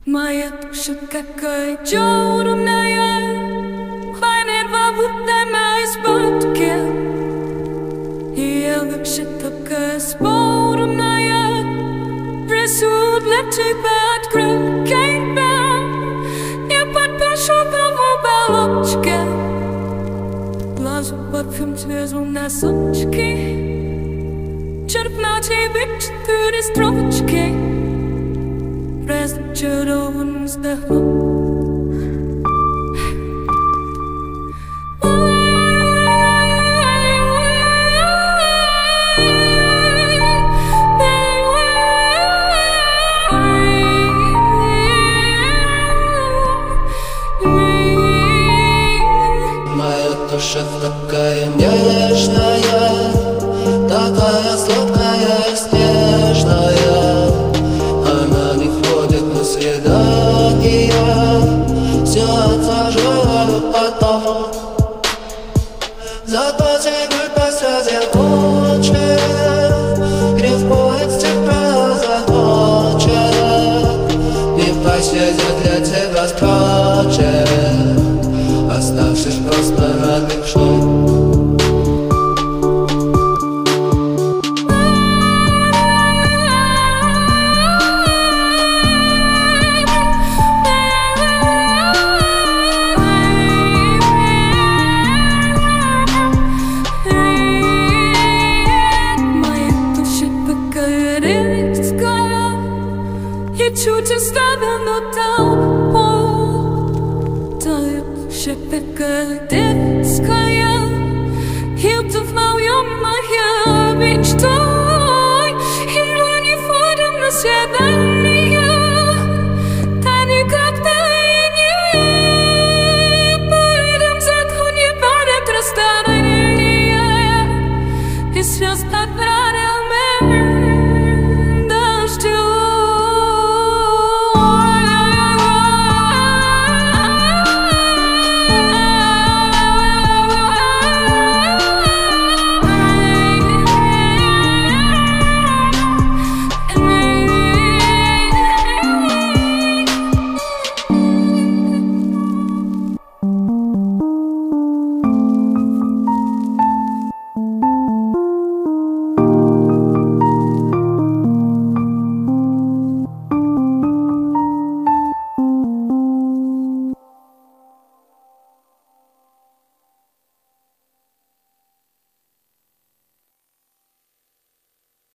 Моя душа какая черная, хванет будто мои спутки. И я вообще такая спорная, рисует для тебя открытый бал. Я подпишу по оболочке, глазу парфюм свежу на сучки. Черпна тебе 4 строчки, разочарован вздохнул. Моя душа такая нежная, такая сладкая и снежная. Она не ходит на свидания, все отложила потом. Зато теперь посадил ночи, рифмует тебя захочет. И посидит для тебя строчек, оставшись просто родных шум. Я чуть оставил, но там пол. Твоя душа такая детская, и вдохновлен моя мечтой. И мы не ходим на свидание.